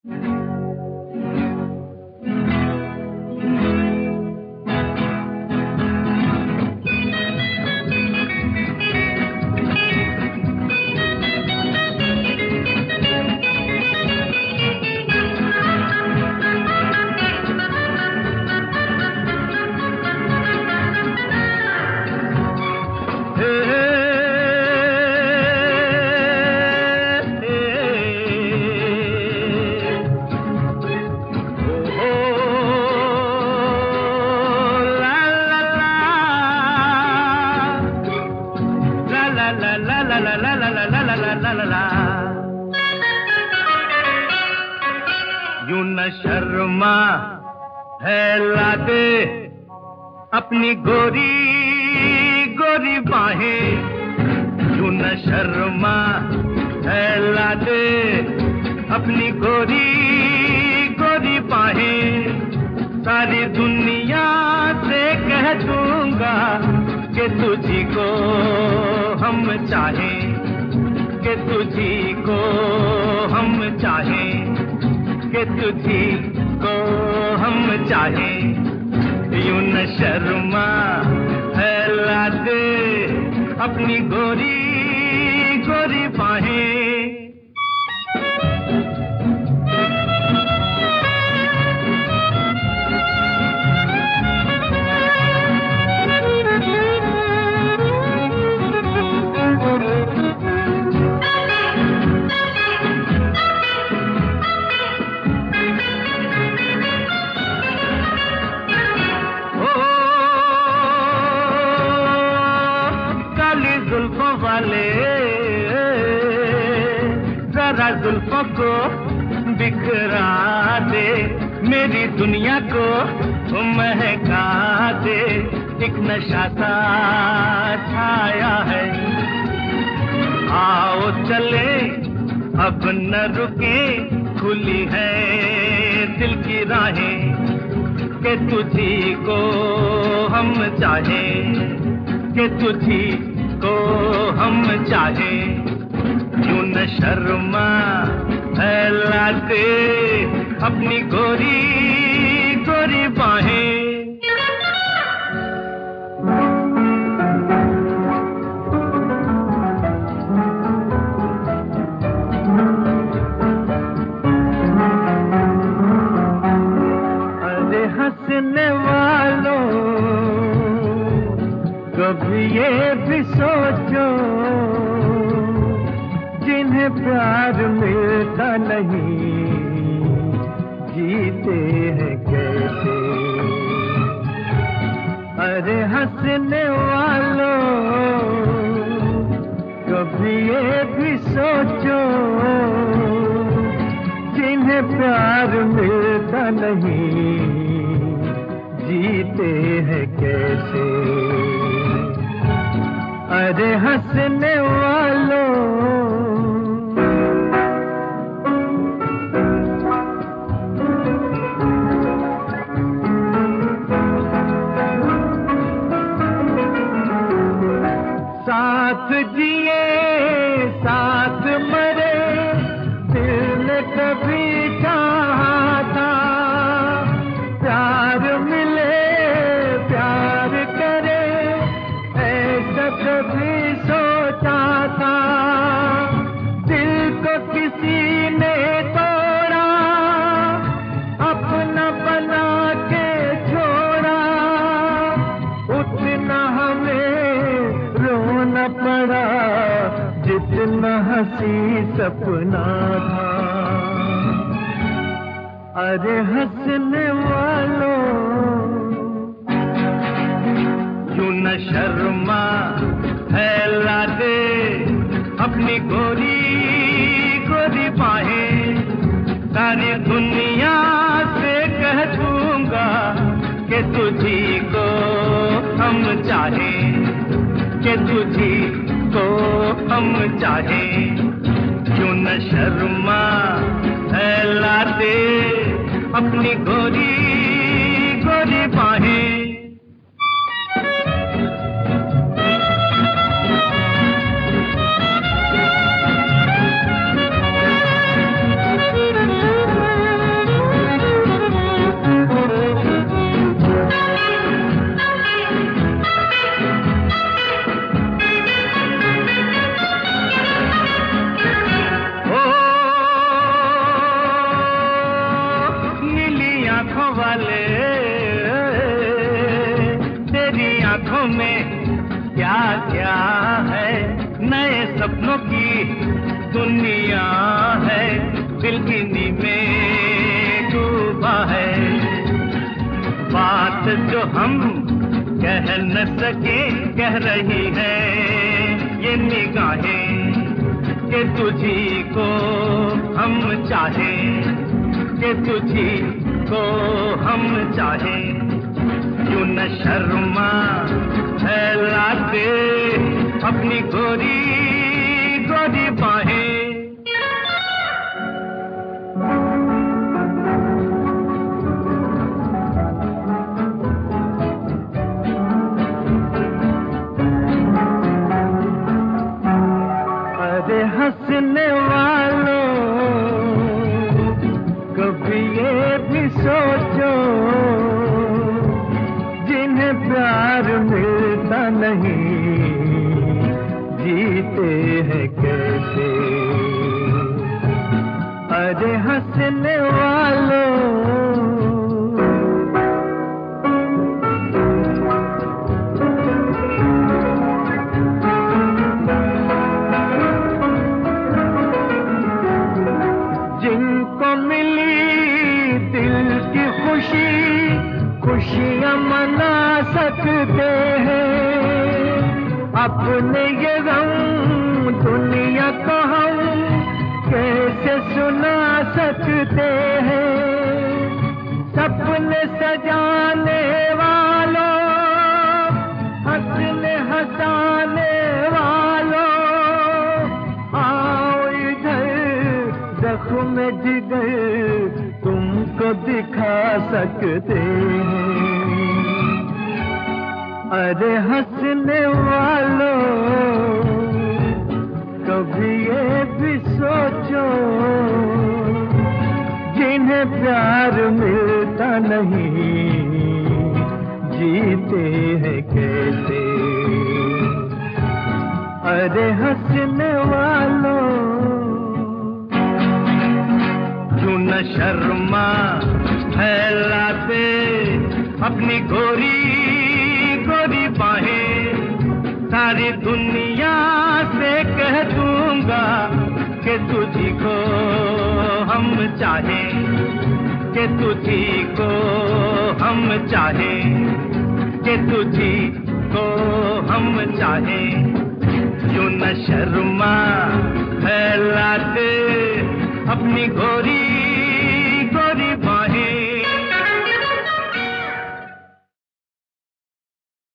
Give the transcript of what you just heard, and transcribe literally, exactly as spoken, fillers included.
यूं न शर्मा है लादे अपनी गोरी गोरी बाहें, यूं न शर्मा है लादे अपनी गोरी गोरी बाहें। सारी दुनिया से कह दूंगा कि तुझी को हम चाहें, कि तुझी को हम चाहें, कि तुझी को हम चाहें। यूं न शर्मा है लादे अपनी गोरी गोरी बाहें। जुल्फों वाले जरा जुल्फों को बिखरा दे, मेरी दुनिया को महका दे। एक नशा सा छाया है, आओ चले अब न रुके, खुली है दिल की राहें, कि तुझी को हम चाहें, कि तुझी को हम चाहें। यूं न शर्मा है लादे अपनी गोरी गोरी बाहें। अरे हंसने वालों कभी ये भी सोचो, जिन्हें प्यार मिलता नहीं जीते हैं कैसे। अरे हंसने वालों कभी ये भी सोचो, जिन्हें प्यार मिलता नहीं जीते हैं कैसे। अरे हंसने वालों साथ जिए साथ मरे, दिल ने कभी चाहा था प्यार मिले प्यार करे, ऐसा कभी सोचा था। दिल को किसी ने तोड़ा, अपना बना के छोड़ा, उतना हमें रोना पड़ा जितना हंसी सपना था। अरे हंसने वालों यूं न शर्मा है लादे अपनी गोरी गोरी बाहें। सारी दुनिया से कह दूंगा कि तुझी को हम चाहें, कि तुझी को हम चाहें। क्यों न शर्मा है लादे अपनी गोरी गोरी बाहें। सपनों की दुनिया है, दिल इन्हीं में डूबा है। बात जो हम कह न सके कह रही है ये निगाहें, कि तुझी को हम चाहे, कि तुझी को हम चाहे। यूं न शर्मा फैला दे अपनी गोरी गोरी बाहें। अरे हंसने वालों कभी ये भी सोचो, जिन्हें प्यार मिलता नहीं जीते हैं कैसे। अरे हंसने वालों जिनको मिली दिल की खुशी, खुशियाँ मना सकते हैं। अपने ये गम दुनिया को हम कैसे सुना सकते हैं। सपने सजाने वालों, हंसने हंसाने वालों, आओ इधर जख्म जिगर तुमको दिखा सकते हैं। अरे हंसने वालों कभी ये भी सोचो, जिन्हें प्यार मिलता नहीं जीते हैं कैसे। अरे हंसने वालों यूं न शर्मा फैला दे अपनी गोरी गोरी बाहें। सारी दुनिया से कह दूंगा कि तुझी को हम चाहे, कि तुझी को हम चाहे, कि तुझी को हम चाहे। यूं न शर्मा फैला दे अपनी गोरी